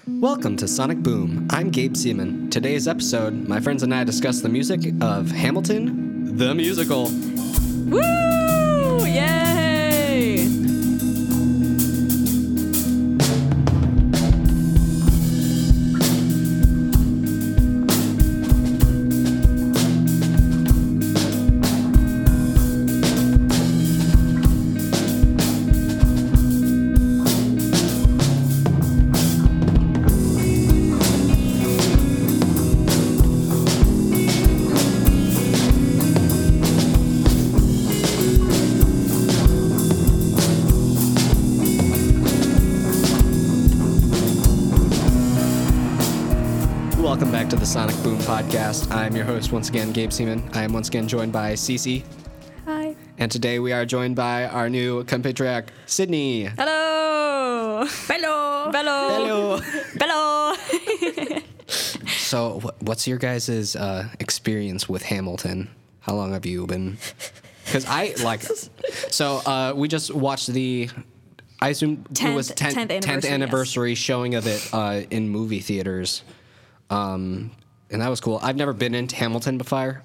Welcome to Sonic Boom. I'm Gabe Seaman. Today's episode, my friends and I discuss the music of Hamilton, the musical. Woo! Yay! Welcome back to the Sonic Boom podcast. I'm your host once again, Gabe Seaman. I am once again joined by Cece. Hi. And today we are joined by our new compatriot, Sydney. Hello! Hello! Hello! Hello. Hello! So, what's your guys' experience with Hamilton? How long have you been? Because we just watched I assume it was 10th anniversary showing of it in movie theaters. And that was cool. I've never been into Hamilton before.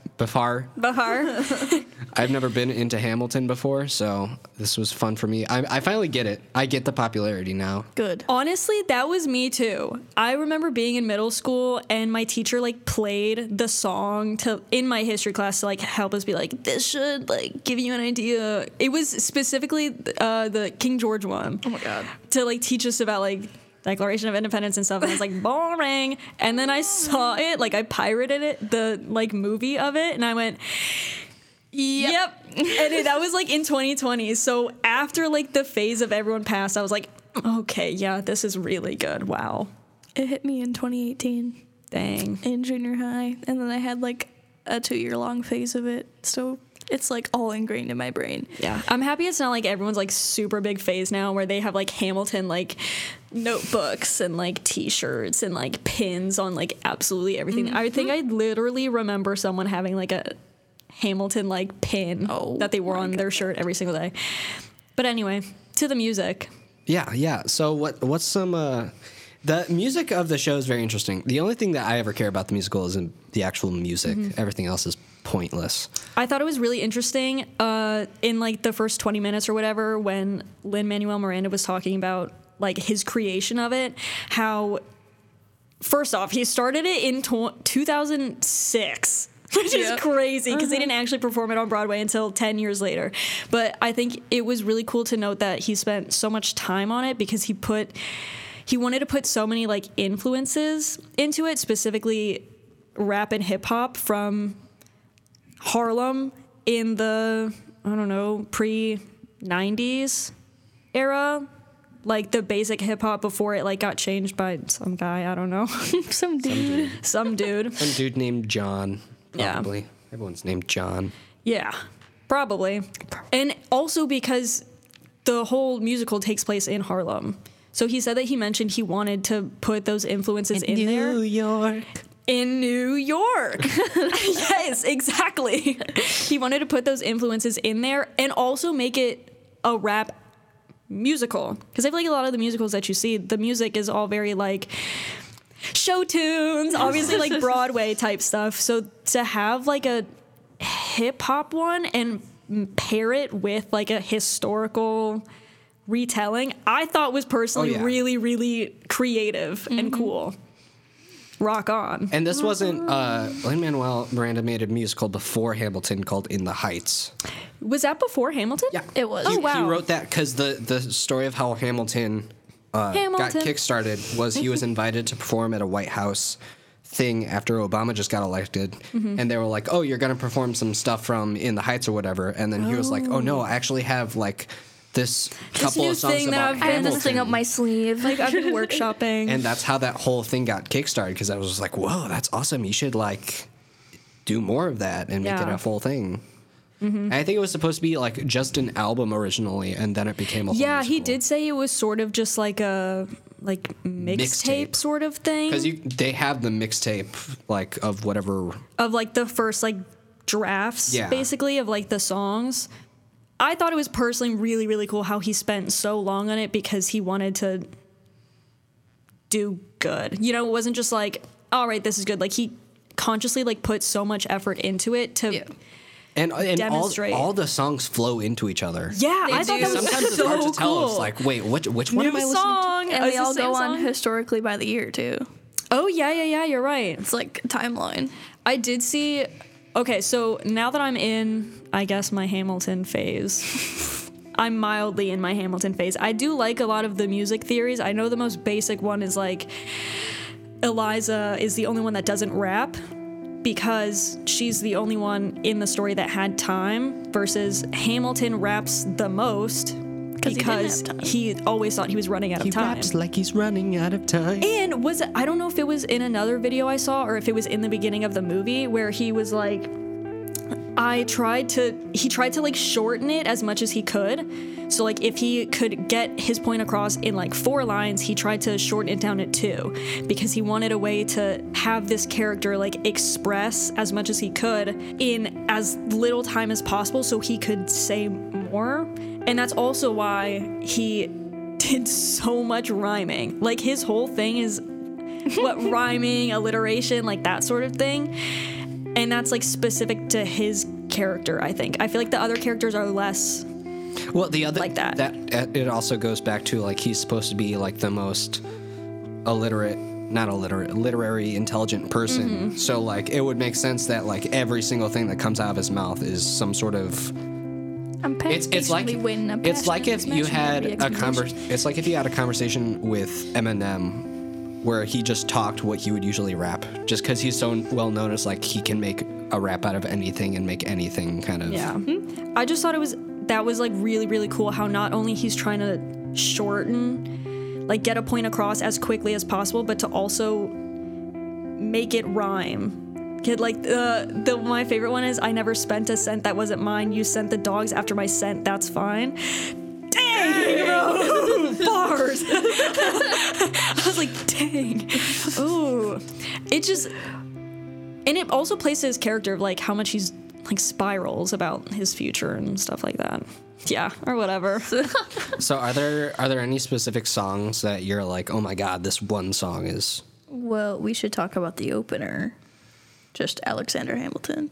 I've never been into Hamilton before, so this was fun for me. I finally get it. I get the popularity now. Good. Honestly, that was me too. I remember being in middle school and my teacher played the song in my history class to help us be this should give you an idea. It was specifically the King George one. Oh my god. To teach us about Declaration of Independence and stuff, and I was boring. And then I saw it, I pirated it, the movie of it, and I went, yep. And that was in 2020. So after the phase of everyone passed, I was okay, yeah, this is really good. Wow. It hit me in 2018. Dang. In junior high, and then I had a 2-year-long phase of it. So it's all ingrained in my brain. Yeah. I'm happy it's not everyone's super big phase now where they have Hamilton notebooks and t-shirts and pins on absolutely everything. Mm-hmm. I think I literally remember someone having a Hamilton pin that they wore on their shirt every single day. But anyway, to the music. Yeah. So what's some the music of the show is very interesting. The only thing that I ever care about the musical is the actual music. Mm-hmm. Everything else is pointless. I thought it was really interesting in the first 20 minutes or whatever when Lin-Manuel Miranda was talking about his creation of it, how first off he started it in 2006, which is crazy because they didn't actually perform it on Broadway until 10 years later. But I think it was really cool to note that he spent so much time on it because he wanted to put so many influences into it, specifically rap and hip hop from Harlem in the, pre-90s era. The basic hip hop before it got changed by some guy, I don't know. Some dude. Some dude named John. Probably. Yeah. Everyone's named John. Yeah, probably. And also because the whole musical takes place in Harlem. So he said that he mentioned he wanted to put those influences in there. In New York. Yes, exactly. He wanted to put those influences in there and also make it a rap musical. Because I feel a lot of the musicals that you see, the music is all very show tunes, obviously Broadway type stuff. So to have a hip hop one and pair it with a historical retelling, I thought was personally really, really creative and cool. Rock on. And this wasn't Lin-Manuel Miranda made a musical before Hamilton called In the Heights. Was that before Hamilton? Yeah, it was. He wrote that because the story of how Hamilton got kickstarted was he was invited to perform at a White House thing after Obama just got elected, and they were like, "Oh, you're gonna perform some stuff from In the Heights or whatever," and then he was like, "Oh no, I actually have this couple of songs about Hamilton. I have this thing up my sleeve. I've been workshopping." And that's how that whole thing got kickstarted, because I was just like, whoa, that's awesome. You should do more of that and make it a full thing. Mm-hmm. And I think it was supposed to be just an album originally, and then it became a whole musical. He did say it was sort of just a mixtape sort of thing. Because they have the mixtape of whatever. Of the first drafts, basically, of the songs. I thought it was personally really, really cool how he spent so long on it because he wanted to do good. You know, it wasn't just like, all right, this is good. Like, he consciously like put so much effort into it to and demonstrate. all the songs flow into each other. Yeah, I thought that was sometimes so it's hard to tell. cool. It's like, wait, which one am I listening to? And they all go on historically by the year too. Oh yeah, you're right. It's like a timeline. I did see. Okay, so now that I'm in, I guess, my Hamilton phase, I'm mildly in my Hamilton phase. I do like a lot of the music theories. I know the most basic one is like Eliza is the only one that doesn't rap because she's the only one in the story that had time, versus Hamilton raps the most because he always thought he was running out of time. He raps like he's running out of time. And I don't know if it was in another video I saw or if it was in the beginning of the movie where he was like, he tried to like shorten it as much as he could. So like if he could get his point across in like 4 lines, he tried to shorten it down to 2 because he wanted a way to have this character like express as much as he could in as little time as possible so he could say more. And that's also why he did so much rhyming. Like his whole thing is rhyming, alliteration, like that sort of thing. And that's like specific to his character, I think. I feel like the other characters are less the other like that. It also goes back to like he's supposed to be like the most literary intelligent person. Mm-hmm. So like it would make sense that like every single thing that comes out of his mouth is some sort of it's like if you had a conversation with Eminem where he just talked what he would usually rap, just because he's so well known as like he can make a rap out of anything and make anything kind of. Yeah, I just thought that was like really, really cool how not only he's trying to shorten, like get a point across as quickly as possible, but to also make it rhyme. Like my favorite one is, I never spent a cent that wasn't mine. You sent the dogs after my scent. That's fine. Dang, bro. Bars. I was like, dang. Ooh. It just, and it also plays to his character of like how much he's like spirals about his future and stuff like that. Yeah, or whatever. So are there any specific songs that you're like, oh my god, this one song is? Well, we should talk about the opener. Just Alexander Hamilton.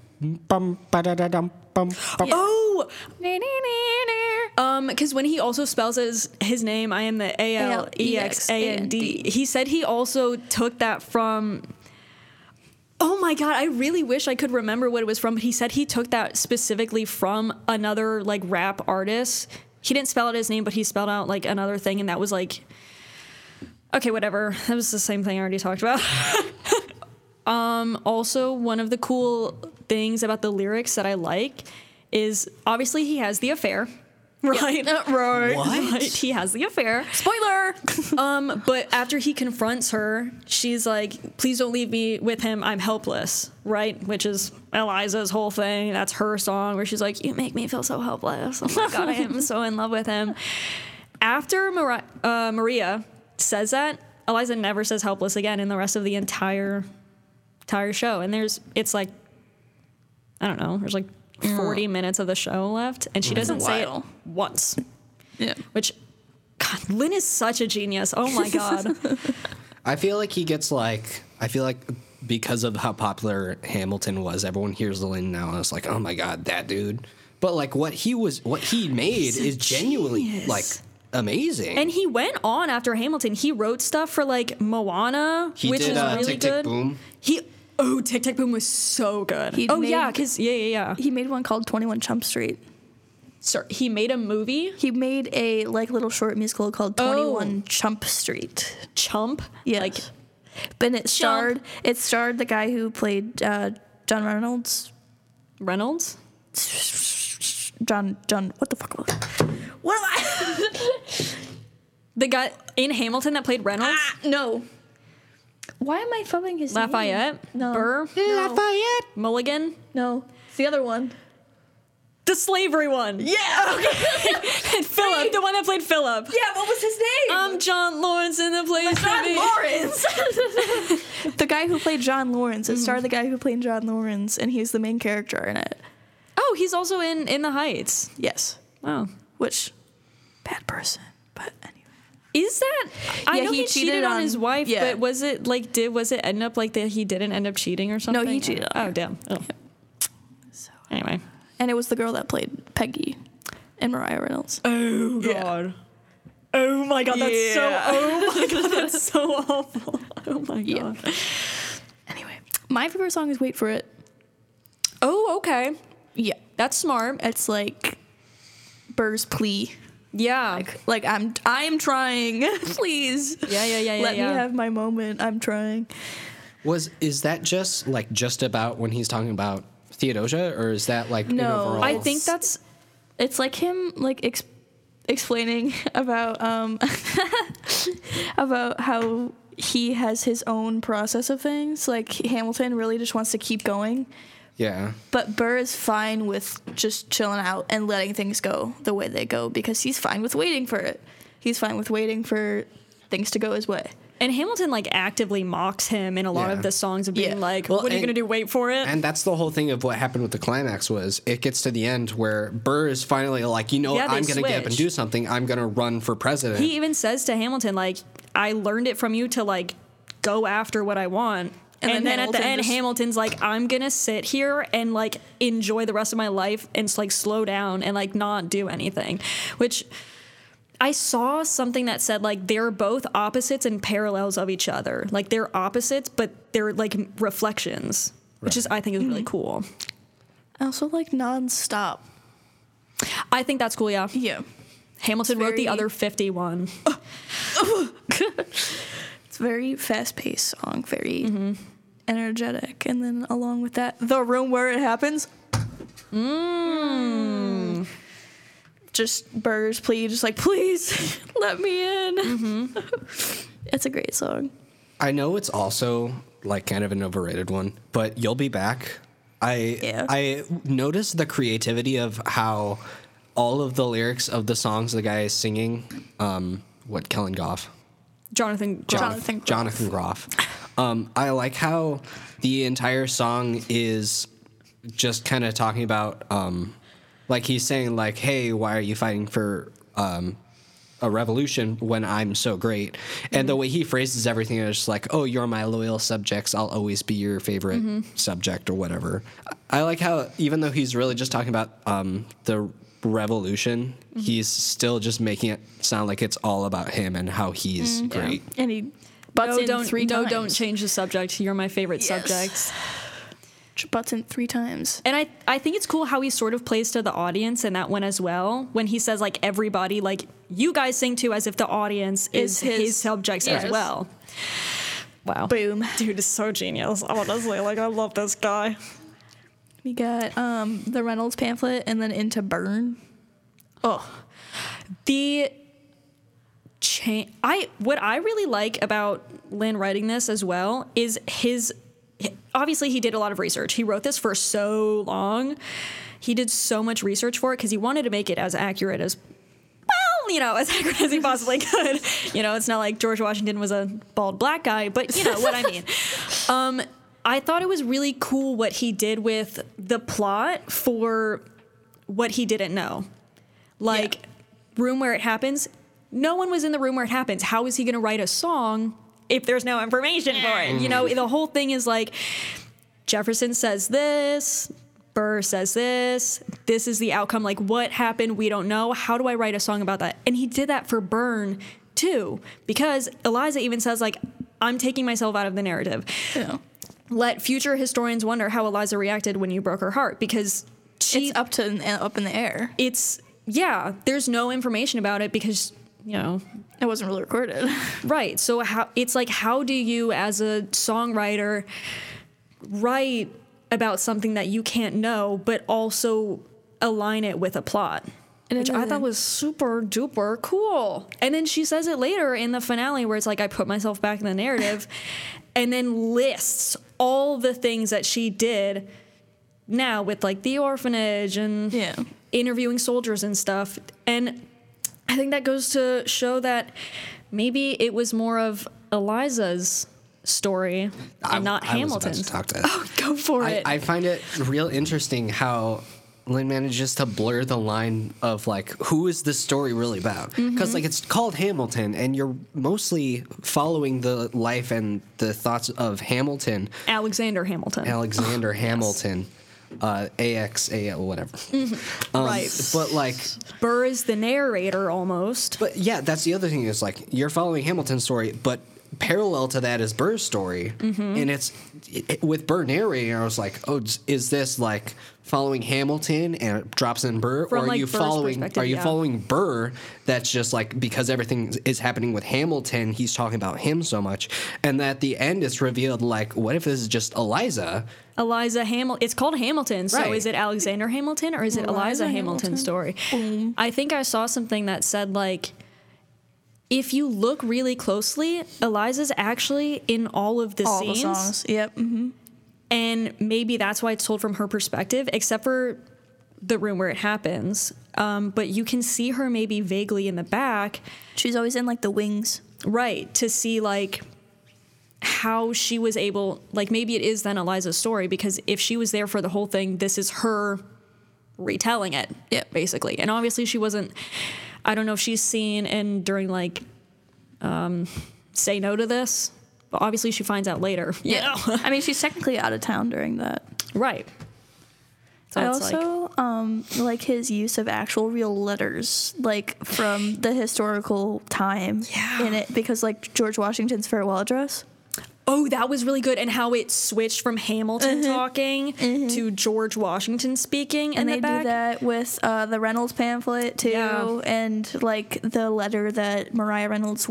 Oh! Because when he also spells his name, I am the ALEXAND. He said he also took that from... Oh my god, I really wish I could remember what it was from, but he said he took that specifically from another, like, rap artist. He didn't spell out his name, but he spelled out, like, another thing, and that was, like... Okay, whatever. That was the same thing I already talked about. Also, one of the cool things about the lyrics that I like is, obviously, he has the affair. Right? Yep. Right. What? Right. He has the affair. Spoiler! But after he confronts her, she's like, please don't leave me with him. I'm helpless. Right? Which is Eliza's whole thing. That's her song where she's like, you make me feel so helpless. Oh my God, I am so in love with him. After Maria says that, Eliza never says helpless again in the rest of the entire show. And it's like, I don't know, there's like 40 minutes of the show left, and she doesn't say it once. Yeah. Which, God, Lin is such a genius. Oh my God. I feel like because of how popular Hamilton was, everyone hears Lin now and it's like, oh my God, that dude. But like what he made is genuinely like amazing. And he went on after Hamilton. He wrote stuff for like Moana, which is really Tick, good. Tick, Boom. Tick Tick Boom was so good. He made one called 21 Chump Street. Sorry, he made a movie? He made a like little short musical called 21 Chump Street. Chump? Yes. Like, but it starred the guy who played John Reynolds. Reynolds? John, what the fuck was it? What am I? The guy in Hamilton that played Reynolds? No. Why am I fumbling his Lafayette? name? No. Burr? No. Lafayette? Mulligan? No. It's the other one. The slavery one. Yeah. Okay. Philip, the one that played Philip. Yeah, what was his name? John Lawrence in the place. John Lawrence. The guy who played John Lawrence. It starred the guy who played John Lawrence, and he's the main character in it. Oh, he's also in The Heights. Yes. Wow. Which, bad person, but anyway. Is that? I know he cheated on his wife, yeah. but was it end up like that he didn't end up cheating or something? No, he cheated on her. Oh, damn. Oh. So Anyway. And it was the girl that played Peggy in Mariah Reynolds. Oh, God. Oh, my God. That's oh, my God. That's so awful. Oh, my God. Yeah. Anyway, my favorite song is Wait For It. Oh, okay. Yeah. That's smart. It's like Burr's plea. Yeah. Like I'm trying. Please. Yeah. Let me have my moment. I'm trying. Is that just about when he's talking about Theodosia, or is that like no? an overall? I think it's like him like explaining about about how he has his own process of things. Like Hamilton really just wants to keep going. Yeah. But Burr is fine with just chilling out and letting things go the way they go because he's fine with waiting for it. He's fine with waiting for things to go his way. And Hamilton like actively mocks him in a lot of the songs of being like, well, what are you going to do? Wait for it? And that's the whole thing of what happened with the climax was it gets to the end where Burr is finally like, I'm going to get up and do something. I'm going to run for president. He even says to Hamilton, like, I learned it from you to like go after what I want. And then at the end, Hamilton's like, I'm going to sit here and, like, enjoy the rest of my life and, like, slow down and, like, not do anything. Which I saw something that said, like, they're both opposites and parallels of each other. Like, they're opposites, but they're, like, reflections, which is, I think, is really cool. I also like nonstop. I think that's cool, yeah. Yeah. Hamilton wrote the other 51. It's very fast-paced song, very energetic. And then along with that, the room where it happens. Just Burr's plea, just like, please let me in. It's a great song. I know it's also like kind of an overrated one, but You'll Be Back. I noticed the creativity of how all of the lyrics of the songs the guy is singing, Kellen Goff? Jonathan Groff. I like how the entire song is just kind of talking about, like he's saying like, hey, why are you fighting for a revolution when I'm so great? And the way he phrases everything is just like, oh, you're my loyal subjects. I'll always be your favorite subject or whatever. I like how even though he's really just talking about the revolution, he's still just making it sound like it's all about him and how he's great. Yeah. And he butts in 3 times. Don't change the subject. You're my favorite subject. Butts in 3 times. And I think it's cool how he sort of plays to the audience in that one as well. When he says like everybody, like you guys sing too, as if the audience is his subjects as well. Wow. Boom. Dude is so genius. Honestly, like I love this guy. We got the Reynolds pamphlet and then Into Burn. Oh, what I really like about Lin writing this as well is obviously he did a lot of research. He wrote this for so long. He did so much research for it because he wanted to make it as accurate as accurate as he possibly could. It's not like George Washington was a bald black guy, but you know what I mean. I thought it was really cool what he did with the plot for what he didn't know. Like, room where it happens, no one was in the room where it happens. How is he going to write a song if there's no information for it? The whole thing is like, Jefferson says this, Burr says this is the outcome. Like, what happened? We don't know. How do I write a song about that? And he did that for Burn, too, because Eliza even says, like, I'm taking myself out of the narrative. Yeah. Let future historians wonder how Eliza reacted when you broke her heart, because it's up in the air. There's no information about it because, it wasn't really recorded. Right. So how do you as a songwriter write about something that you can't know, but also align it with a plot? Which I thought was super duper cool. And then she says it later in the finale where it's like, I put myself back in the narrative and then lists all the things that she did now with like the orphanage and interviewing soldiers and stuff. And I think that goes to show that maybe it was more of Eliza's story and not Hamilton's. I was about to talk to that. Oh, go for it. I find it real interesting how Lin manages to blur the line of like, who is this story really about? Because like it's called Hamilton, and you're mostly following the life and the thoughts of Hamilton. Alexander Hamilton. Hamilton. AXA, whatever. Right. But like Burr is the narrator almost. But yeah, that's the other thing is like you're following Hamilton's story, but parallel to that is Burr's story, and it's with Burr narrating. I was like, oh, is this like following Hamilton and it drops in Burr, From, or are like, you Burr's following? perspective, Are you yeah. following Burr? That's just like because everything is happening with Hamilton, he's talking about him so much, and at the end it's revealed like, what if this is just Eliza? Eliza Hamilton. It's called Hamilton. So Right. is it Alexander Hamilton or is it Eliza Hamilton's story? I think I saw something that said like, if you look really closely, Eliza's actually in all of the All scenes. the songs. Yep. And maybe that's why it's told from her perspective, except for the room where it happens. But you can see her maybe vaguely in the back. She's always in like the wings. Right. To see like how she was able, like maybe it is then Eliza's story, because if she was there for the whole thing, this is her retelling it. Yeah. Basically. And obviously she wasn't, I don't know if she's seen and during like, say no to this, but obviously she finds out later. you know? I mean, she's technically out of town during that. Right. So I it's like, also like his use of actual real letters, like from the historical time in it, because like George Washington's farewell address. oh, that was really good. And how it switched from Hamilton talking to George Washington speaking in And the they back. do that with the Reynolds pamphlet too, Yeah. and like the letter that Mariah Reynolds'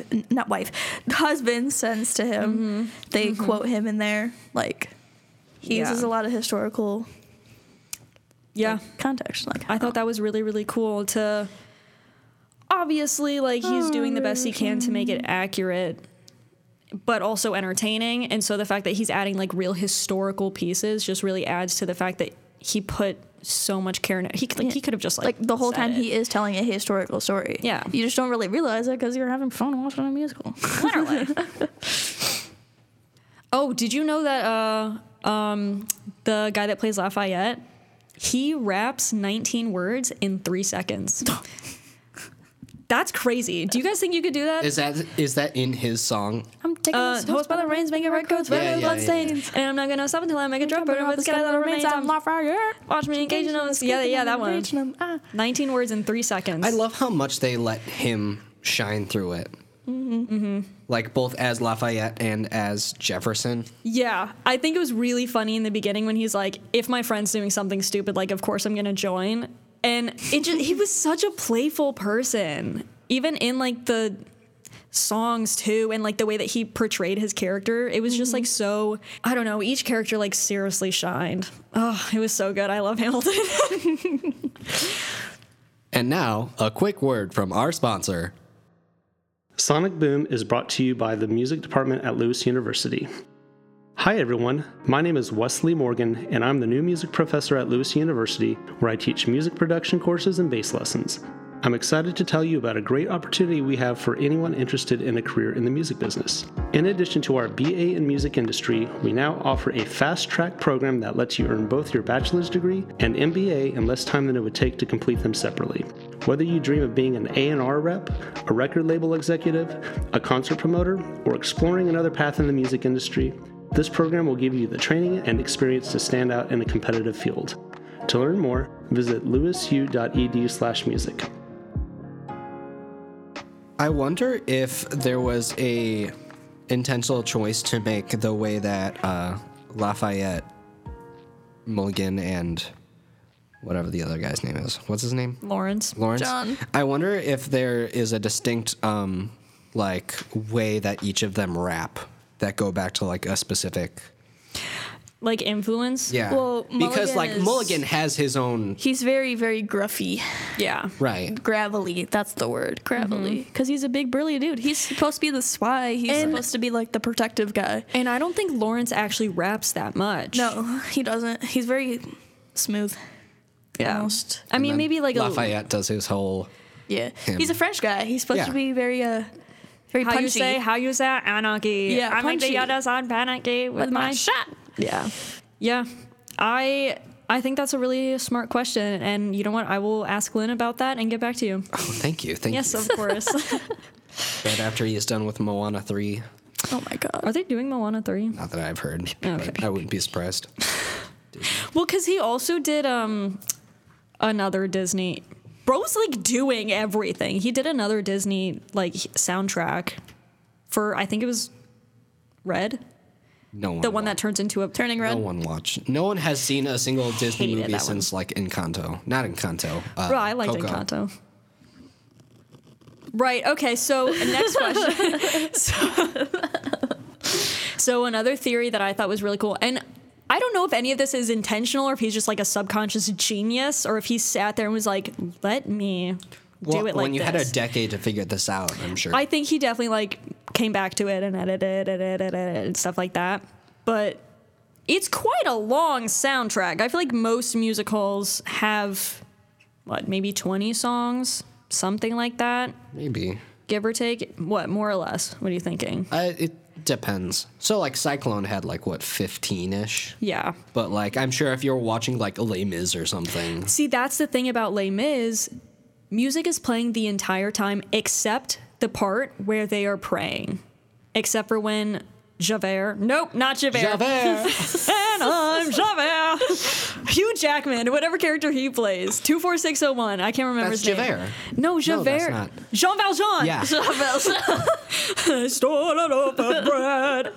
husband sends to him. They quote him in there. Like he Yeah. uses a lot of historical Yeah. context. Like I thought that was really, really cool to obviously like he's doing the best he can to make it accurate, but also entertaining. And so the fact that he's adding like real historical pieces just really adds to the fact that he put so much care in it. He could have just like the whole said time it. he is telling a historical story. Yeah. You just don't really realize it because you're having fun watching a musical. Literally. Oh, did you know that the guy that plays Lafayette, he raps 19 words in 3 seconds. That's crazy. Do you guys think you could do that? Is that in his song? I'm taking Hosed by the rains, making red coats, red bloodstains. And I'm not gonna stop until I make a drop burner with the sky that remains. I'm watch me engage in on yeah, that one. 19 words in 3 seconds. I love how much they let him shine through it. Like both as Lafayette and as Jefferson. Yeah, I think it was really funny in the beginning when he's like, if my friend's doing something stupid, like, of course I'm gonna join. And it just, he was such a playful person, even in like the songs too, and like the way that he portrayed his character. It was just like so, I don't know, each character like seriously shined. Oh, it was so good. I love Hamilton. And now, a quick word from our sponsor. Sonic Boom is brought to you by the music department at Lewis University. Hi everyone, my name is Wesley Morgan, and I'm the new music professor at Lewis University, where I teach music production courses and bass lessons. I'm excited to tell you about a great opportunity we have for anyone interested in a career in the music business. In addition to our BA in music industry, we now offer a fast-track program that lets you earn both your bachelor's degree and MBA in less time than it would take to complete them separately. Whether you dream of being an A&R rep, a record label executive, a concert promoter, or exploring another path in the music industry, this program will give you the training and experience to stand out in a competitive field. To learn more, visit lewisu.edu/music. I wonder if there was a intentional choice to make the way that Lafayette, Mulligan, and whatever the other guy's name is. What's his name? Lawrence. John. I wonder if there is a distinct like way that each of them rap that go back to like a specific Like influence. yeah. Well, because Mulligan like is- Mulligan has his own He's very, very gruffy. Yeah. right. Gravelly, that's the word. Gravelly. Because he's a big burly dude. He's supposed to be the spy. He's supposed to be like the protective guy. And I don't think Lawrence actually raps that much. No, he doesn't. He's very smooth. Yeah. Almost. I mean, maybe like Lafayette does his whole Yeah. Him. He's a French guy. He's supposed Yeah. to be very very how punchy. you say anarchy. Yeah, I make the punchy. others on panicky with with my my shot. Yeah. Yeah. I I think that's a really smart question. And you know what? I will ask Lynn about that and get back to you. Oh, thank you. Thank you. Yes, of course. Right after he is done with Moana 3. Oh my god. Are they doing Moana 3? Not that I've heard. Okay. But I wouldn't be surprised. Well, because he also did another Disney. Bro's like doing everything. He did another Disney like soundtrack for, I think it was Red. No one. The one that turns into a Turning Red. No one watched. No one has seen a single Disney Hated movie that since like Encanto. Not Encanto. Bro, I liked Coco. Encanto. Right. Okay. So next question. So another theory that I thought was really cool, and I don't know if any of this is intentional or if he's just like a subconscious genius, or if he sat there and was like, "Let me do it like when you this." had a decade to figure this out, I'm sure. I think he definitely like came back to it and edited and stuff like that. But it's quite a long soundtrack. I feel like most musicals have maybe 20 songs, something like that, Maybe. give or take. What, more or less? What are you thinking? It depends. So like Cyclone had like what 15-ish. Yeah. But like I'm sure if you're watching like Les Mis or something. See, that's the thing about Les Mis. Music is playing the entire time except the part where they are praying. Except for when Javert. Nope, not Javert. Javert. And I'm Javert. Hugh Jackman, whatever character he plays. 24601. I can't remember That's his name. Javert. No, Javert. that's not. Jean Valjean. Yeah. Jean Valjean. Stole a loaf of bread.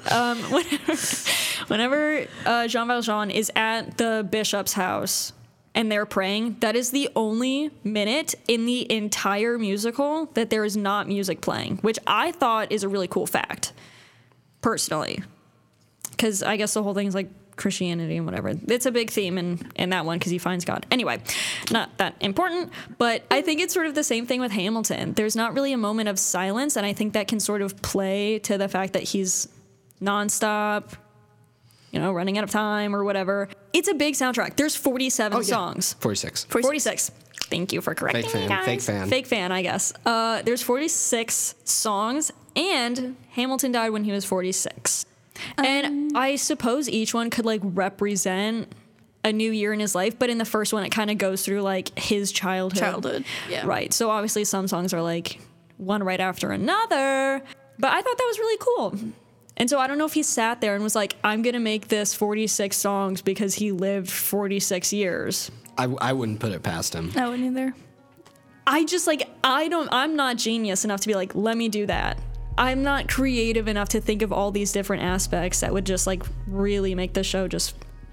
Whenever Jean Valjean is at the bishop's house and they're praying, that is the only minute in the entire musical that there is not music playing, which I thought is a really cool fact, personally. Because I guess the whole thing is like Christianity and whatever. It's a big theme in that one because he finds God. Anyway, not that important, but I think it's sort of the same thing with Hamilton. There's not really a moment of silence, and I think that can sort of play to the fact that he's nonstop, running out of time or whatever. It's a big soundtrack. There's 47 songs. 46. 46. Thank you for correcting Fake fan, me, guys. fake fan. Fake fan, I guess. There's 46 songs, and Hamilton died when he was 46. And I suppose each one could like represent a new year in his life, but in the first one it kind of goes through like his childhood. Yeah. Right. So obviously some songs are like one right after another, but I thought that was really cool. And so I don't know if he sat there and was like, I'm going to make this 46 songs because he lived 46 years. I wouldn't put it past him. I wouldn't either. I just like, I'm not genius enough to be like, let me do that. I'm not creative enough to think of all these different aspects that would just like really make the show just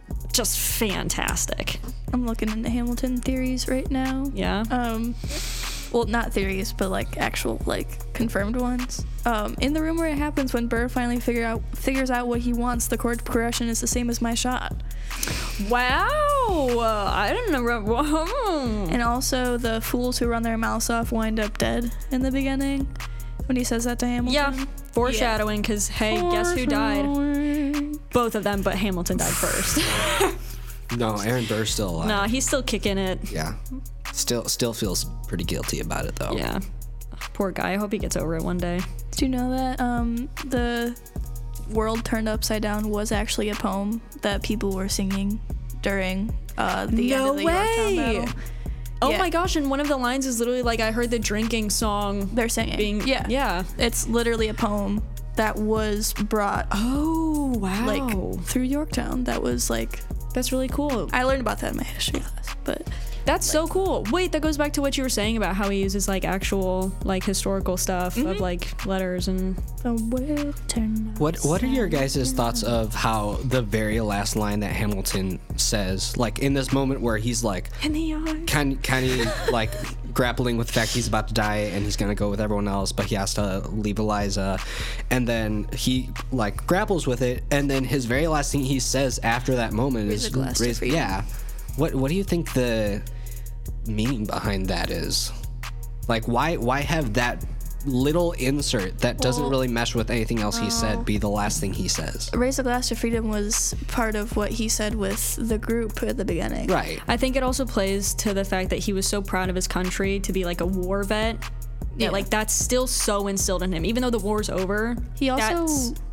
fantastic. I'm looking into Hamilton theories right now. Yeah. Well, not theories, but like actual like confirmed ones. In the room where it happens when Burr finally figures out what he wants, the chord progression is the same as My Shot. Wow. I didn't know. And also the fools who run their mouths off wind up dead in the beginning when he says that to Hamilton. Yeah. Foreshadowing, because hey, guess who died? Both of them, but Hamilton died first. No, Aaron Burr's still alive. Nah, he's still kicking it. Yeah. Still feels pretty guilty about it though. Yeah. Poor guy. I hope he gets over it one day. Did you know that the world turned upside down was actually a poem that people were singing during the end of the Yorktown battle? Oh Yeah. my gosh, and one of the lines is literally like, I heard the drinking song They're singing. Yeah. It's literally a poem that was brought Oh, wow. like through Yorktown. That was like, that's really cool. I learned about that in my history class, but That's so cool. Wait, that goes back to what you were saying about how he uses like actual like historical stuff of like letters and the world turned What are your guys' thoughts of how the very last line that Hamilton says, like in this moment where he's like in the eye. kind of like grappling with the fact he's about to die and he's gonna go with everyone else, but he has to leave Eliza, and then he like grapples with it, and then his very last thing he says after that moment Raise is a glass to freedom. yeah. What do you think the meaning behind that is? Like why have that little insert that doesn't really mesh with anything else he said be the last thing he says? Raise a Glass to Freedom was part of what he said with the group at the beginning. Right. I think it also plays to the fact that he was so proud of his country to be like a war vet. Yeah, like that's still so instilled in him, even though the war's over. He also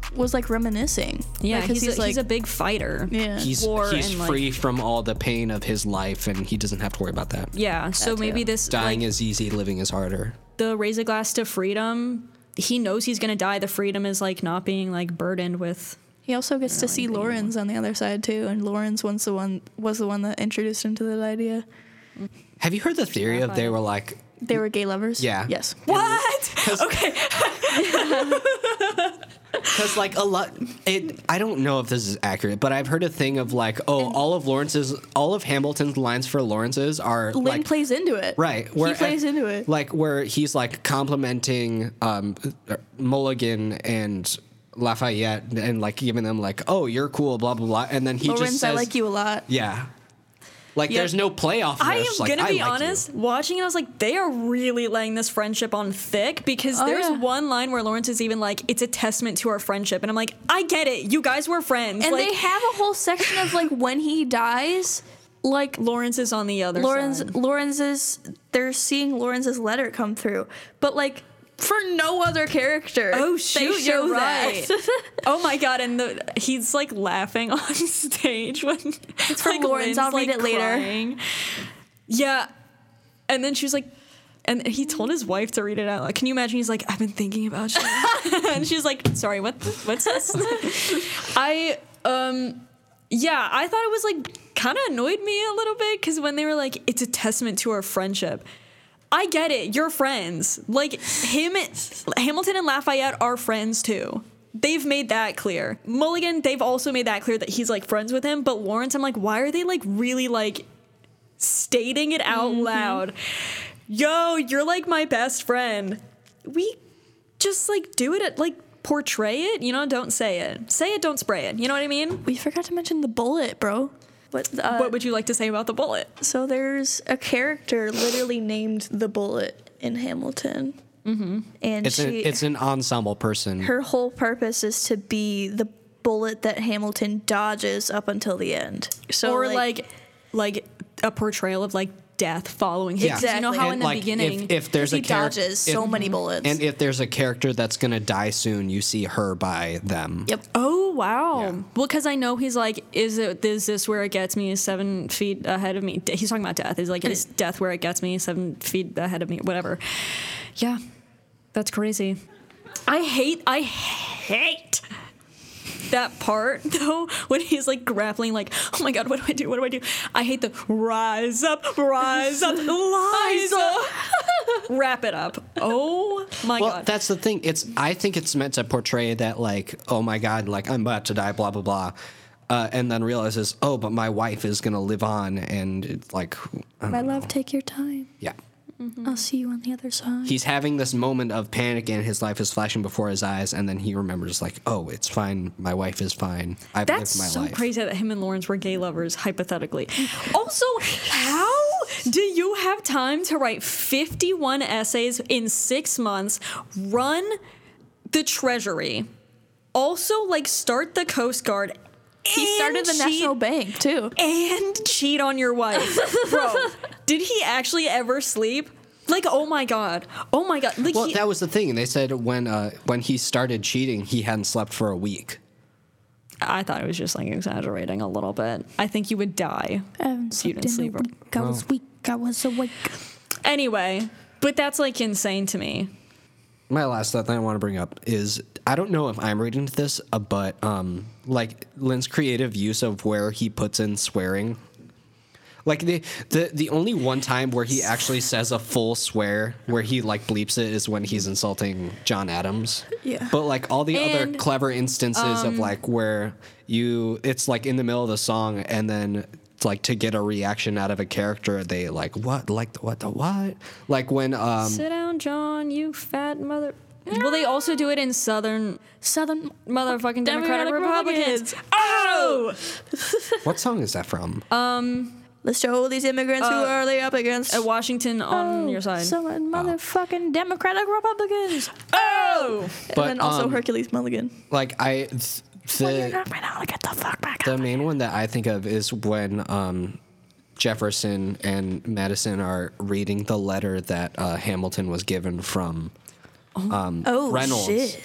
was like reminiscing. Yeah, because he's a big fighter. yeah. He's free from all the pain of his life, and he doesn't have to worry about that. Yeah, so maybe this Dying is easy, living is harder. The raise a glass to freedom. He knows he's gonna die. The freedom is like not being like burdened with. He also gets to see Lawrence on the other side too, and Lawrence was the one that introduced him to that idea. Have you heard the theory of they were like They were gay lovers? Yeah. Yes. What? Okay. Because like I don't know if this is accurate, but I've heard a thing of like, all of Hamilton's lines for Lawrence's are Lin like plays into it. right. He plays into it. Like where he's like complimenting Mulligan and Lafayette and like giving them like, oh, you're cool, blah blah blah, and then he Lawrence, just says, I like you a lot. yeah. Like, there's no play off this. I am like, gonna be like honest. you. Watching it, I was like, they are really laying this friendship on thick because there's one line where Lawrence is even like, "It's a testament to our friendship," and I'm like, I get it. You guys were friends, And like, they have a whole section of like when he dies, like Lawrence is on the other side. They're seeing Lawrence's letter come through, but like for no other character. Oh they shoot, show you're that. right. Oh my god, and he's like laughing on stage when it's from Lawrence. I'll read it later. Crying. Yeah, and then she was like, and he told his wife to read it out. Like, can you imagine? He's like, I've been thinking about you, and she's like, sorry, what's this? I thought it was like kind of annoyed me a little bit because when they were like, it's a testament to our friendship. I get it. You're friends. Like, Hamilton and Lafayette are friends, too. They've made that clear. Mulligan, they've also made that clear that he's, like, friends with him. But Lawrence, I'm like, why are they, like, really, like, stating it out loud? Yo, you're, like, my best friend. We just, like, do it, like, portray it, you know? Don't say it. Say it, don't spray it. You know what I mean? We forgot to mention the bullet, bro. What would you like to say about the bullet? So there's a character literally named the Bullet in Hamilton. Mm-hmm. And it's an ensemble person. Her whole purpose is to be the bullet that Hamilton dodges up until the end. So or like a portrayal of like death following him. Yeah. Exactly. You know how and in the like, beginning if there's he a character, dodges so many bullets. and if there's a character that's gonna die soon, you see her by them. Yep. Oh wow. Yeah. Well, because I know he's like, is this where it gets me 7 feet ahead of me? He's talking about death. He's like, is death where it gets me 7 feet ahead of me? Whatever. Yeah, that's crazy. I hate that part though when he's like grappling, like, oh my god, what do I do? I hate the rise up, rise up. Wrap it up. Oh my Well, god. that's the thing. I think it's meant to portray that like, oh my god, like I'm about to die, blah blah blah, and then realizes, oh, but my wife is gonna live on, and it's like, My love, take your time. yeah. I'll see you on the other side. He's having this moment of panic and his life is flashing before his eyes, and then he remembers like, oh, it's fine. My wife is fine. I've That's lived my so life. crazy that him and Lawrence were gay lovers, hypothetically. Also, how do you have time to write 51 essays in 6 months, run the Treasury, also like start the Coast Guard? He started the National Bank too. And cheat on your wife. Bro, did he actually ever sleep? Like, oh my god. Like, Well, that was the thing. They said when he started cheating, he hadn't slept for a week. I thought it was just like exaggerating a little bit. I think you would die if you didn't sleep. I was weak. I was awake. Anyway, but that's like insane to me. My last thought that I want to bring up is, I don't know if I'm reading this, but like Lin's creative use of where he puts in swearing. Like the only one time where he actually says a full swear, where he like bleeps it, is when he's insulting John Adams. Yeah. But like all the other And, clever instances of like where it's like in the middle of the song, and then like to get a reaction out of a character, they like what like when Sit down, John, you fat mother. Well, they also do it in Southern motherfucking Democratic Republicans. Oh! what song is that from? Let's show these immigrants who are they up against. At Washington on your side. Some motherfucking Democratic Republicans. Oh! But, And then also Hercules Mulligan. Like You're not right now. Get the fuck back the up. main one that I think of is when Jefferson and Madison are reading the letter that Hamilton was given from Reynolds. Shit.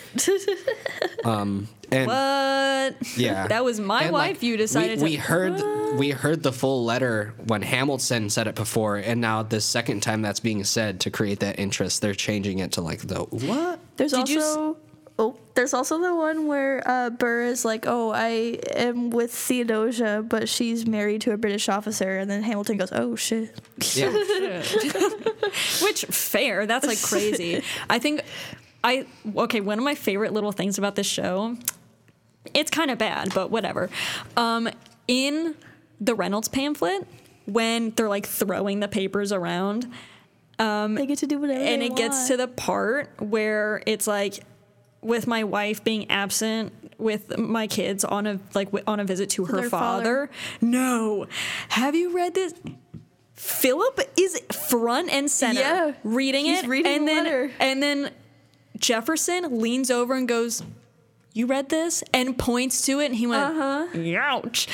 And What? yeah, That was my And, wife. You decided we to. heard the full letter when Hamilton said it before, and now the second time that's being said to create that interest, they're changing it to like the what? There's Did you there's also the one where Burr is like, oh, I am with Theodosia, but she's married to a British officer, and then Hamilton goes, oh shit. Yeah, Which, fair. That's like crazy. One of my favorite little things about this show, it's kind of bad, but whatever. In the Reynolds pamphlet, when they're like throwing the papers around, They get to do whatever and they it gets want. to the part where it's like, with my wife being absent with my kids on a visit to her their father. No. Have you read this? Philip is front and center reading He's it. reading and the then letter. and then Jefferson leans over and goes, "You read this?" and points to it, and he went, "Ouch."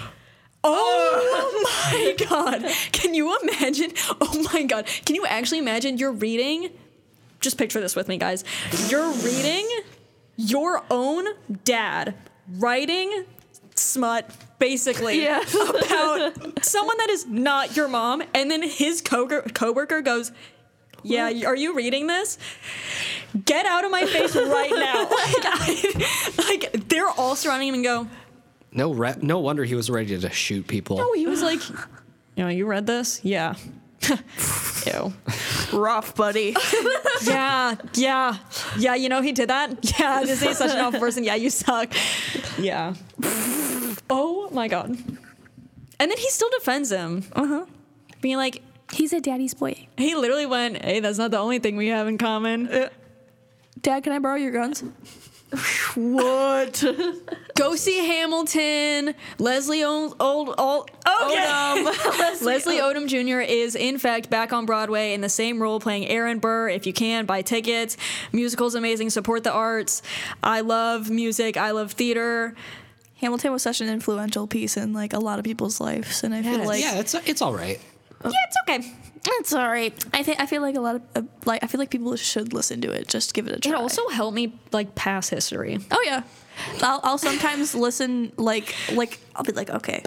Oh my God. Can you imagine? Oh my God. Can you actually imagine you're reading? Just picture this with me, guys. You're reading your own dad writing smut, basically, about someone that is not your mom, and then his coworker goes, "Yeah, are you reading this? Get out of my face right now!" Like they're all surrounding him and go, no wonder he was ready to shoot people. "Oh," he was like, "You read this? Yeah." Ew. rough, buddy. Yeah. He did that. Yeah, Disney's such an awful person. Yeah, you suck. Yeah. Oh my God. And then he still defends him. Being like, He's a daddy's boy. he literally went, "Hey, that's not the only thing we have in common." Dad, can I borrow your guns? What? Go see Hamilton. Leslie Odom. Leslie Odom Jr. is in fact back on Broadway in the same role, playing Aaron Burr. If you can, buy tickets. Musical's amazing. Support the arts. I love music. I love theater. Hamilton was such an influential piece in like a lot of people's lives, and I feel like it's all right. Yeah, it's okay. it's all right. I feel like a lot of I feel like people should listen to it. Just give it a try. It also helped me like pass history. Oh yeah. I'll sometimes listen like I'll be like, okay,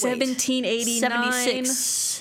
1789.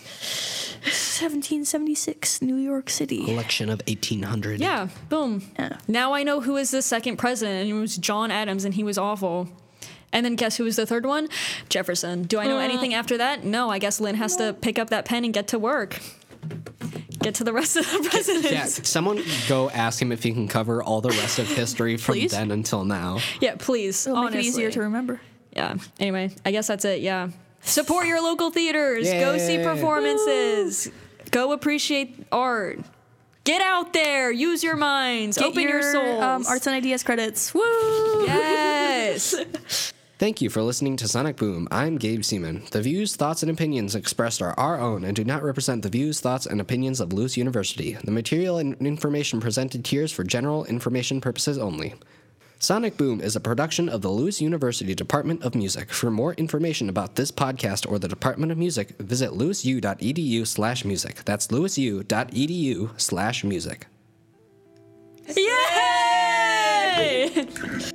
1776 New York City. Election of 1800. Yeah, boom. Yeah. Now I know who is the second president, and it was John Adams, and he was awful. And then guess who was the third one? Jefferson. Do I know anything after that? No, I guess Lynn has to pick up that pen and get to work. Get to the rest of the presidents. Yeah, someone go ask him if he can cover all the rest of history from Please? then until now. Yeah, please. It'll make honestly. it easier to remember. Yeah. Anyway, I guess that's it. Yeah. Support your local theaters. Go see Yay. performances. Go appreciate art. Get out there. Use your minds. Get Open your souls. Arts and Ideas credits. Woo! Yes. Thank you for listening to Sonic Boom. I'm Gabe Seaman. The views, thoughts, and opinions expressed are our own and do not represent the views, thoughts, and opinions of Lewis University. The material and information presented here is for general information purposes only. Sonic Boom is a production of the Lewis University Department of Music. For more information about this podcast or the Department of Music, visit lewisu.edu/music. That's lewisu.edu/music. Yay!